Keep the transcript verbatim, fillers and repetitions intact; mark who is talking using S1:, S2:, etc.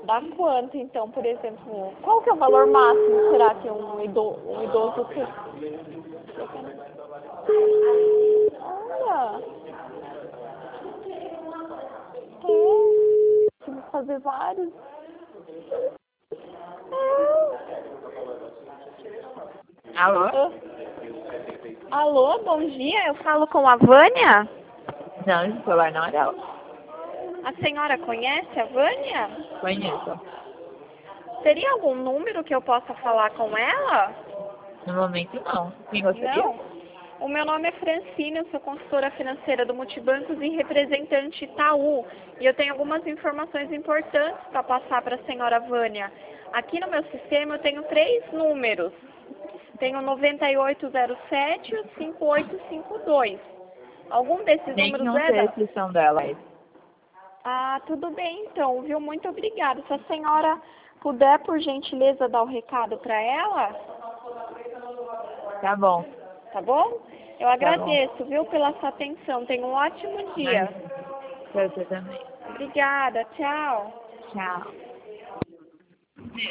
S1: Dá quanto, então, por exemplo? Qual que é o valor máximo, será que um idoso, um idoso tem? Olha! É, vou fazer vários. É.
S2: Alô?
S1: Alô, bom dia, eu falo com a Vânia?
S2: Não, esse celular não é dela.
S1: A senhora conhece a Vânia?
S2: Conheço.
S1: Teria algum número que eu possa falar com ela?
S2: No momento não. Quem gostaria?
S1: Não. O meu nome é Francine, eu sou consultora financeira do Multibancos e representante Itaú. E eu tenho algumas informações importantes para passar para a senhora Vânia. Aqui no meu sistema eu tenho três números. Tenho noventa e oito zero sete e o cinco oito cinco dois. Algum desses
S2: Nem
S1: números
S2: não
S1: é
S2: sei
S1: da...
S2: se são dela.
S1: Ah, tudo bem então, viu? Muito obrigada. Se a senhora puder, por gentileza, dar o recado para ela,
S2: Tá bom.
S1: tá bom? Eu
S2: Tá bom.
S1: agradeço, viu, pela sua atenção. Tenha um ótimo dia.
S2: Mas, pra você também.
S1: Obrigada, tchau.
S2: Tchau.